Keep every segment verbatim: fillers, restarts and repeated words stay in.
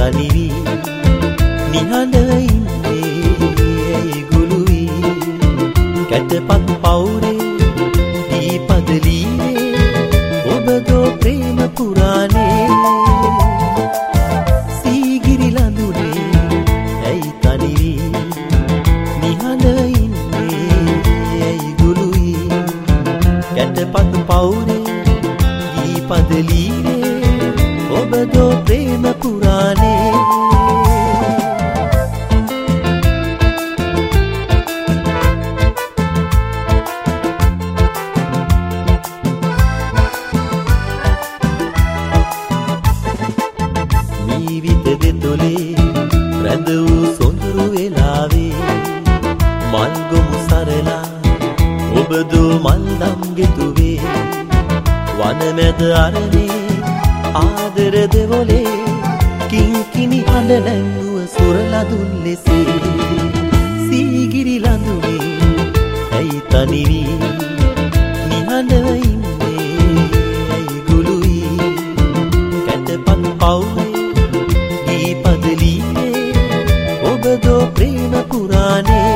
තනිවි නිහඬ ඉන්නේ ඇයි ගුළුයි කැටපත් පවුරේ දීපද ලීනේ ඔබදෝ ප්‍රේම පුරාණේ සීගිරි ලඳුනේ ඇයි තනිවි නිහඬ ඉන්නේ ඇයි ගුළුයි කැටපත් පවුරේ දීපද ලීනේ ඔබදෝ ප්‍රේම පුරාණේ ජීවිත දෙතොලේ රැඳ වූ සොඳුරු වෙලාවේ මල් ගොමු සරලා ඔබදෝ මල්දම් ගෙතුවේ වනමැද අරණේ ආදර දෙවොලේ කිංකිණි හඬ නැංගුව සුරලදුන් ලෙසේ සීගිරි ලඳුනේ ඇයි තනිවි නිහඬ ඉන්නේ ඇයි ගුළුයි කැටපත් පවුරේ දීපද ලීනේ ඔබදෝ ප්‍රේම පුරාණේ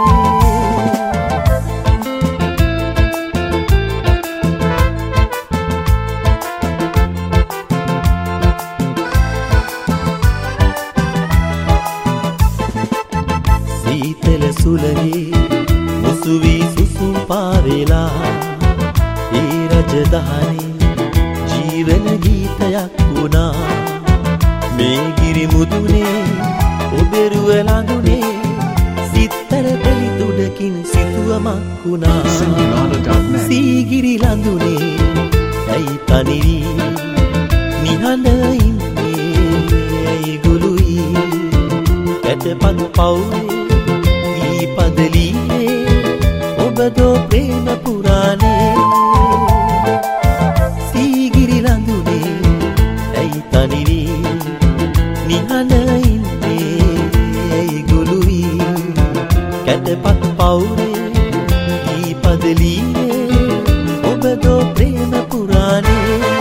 සීතල සුලගේ මුසුවී සුසුම් පාවෙලා ඒ රජදහනේ ජීවන ගීතයක් වුණා මේ ගිරි මුදුනේ ඔබෙරුව ළඟුනේ සිත්තර පෙළිතුඩකින් සිතුවමක් වුණා සීගිරි ළඟුනේ ඇයි තනිවි නිහඬ ඉන්නේ ඇයි ගුළුයි කැටපත් පවුරේ දීපද ලීනේ ඔබදෝ ප්‍රේම පුරාණේ සීගිරි ළඟුනේ ඇයි තනිවි නිහඬ ඉන්නේ ඇයි ගුළුයි කැටපත් පවුරේ දීපද ලීනේ ඔබදෝ ප්‍රේම පුරාණේ